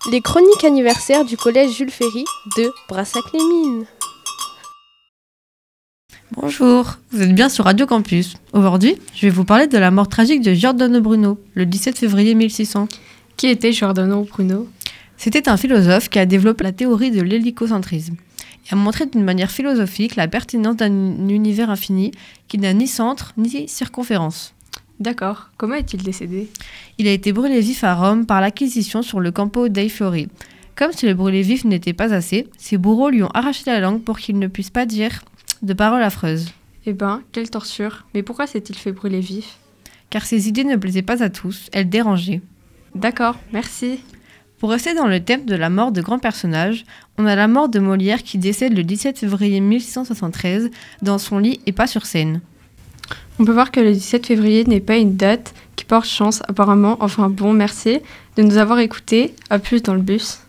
Les chroniques anniversaires du collège Jules Ferry de Brassac-les-Mines. Bonjour, vous êtes bien sur Radio Campus. Aujourd'hui, je vais vous parler de la mort tragique de Giordano Bruno, le 17 février 1600. Qui était Giordano Bruno ? C'était un philosophe qui a développé la théorie de l'hélicocentrisme et a montré d'une manière philosophique la pertinence d'un univers infini qui n'a ni centre ni circonférence. D'accord. Comment est-il décédé ? Il a été brûlé vif à Rome par l'acquisition sur le Campo dei Fiori. Comme si le brûlé vif n'était pas assez, ses bourreaux lui ont arraché la langue pour qu'il ne puisse pas dire de paroles affreuses. Eh ben, quelle torture. Mais pourquoi s'est-il fait brûler vif ? Car ses idées ne plaisaient pas à tous, elles dérangeaient. D'accord, merci. Pour rester dans le thème de la mort de grands personnages, on a la mort de Molière qui décède le 17 février 1673 dans son lit et pas sur scène. On peut voir que le 17 février n'est pas une date qui porte chance apparemment. Enfin bon, merci de nous avoir écoutés. À plus dans le bus.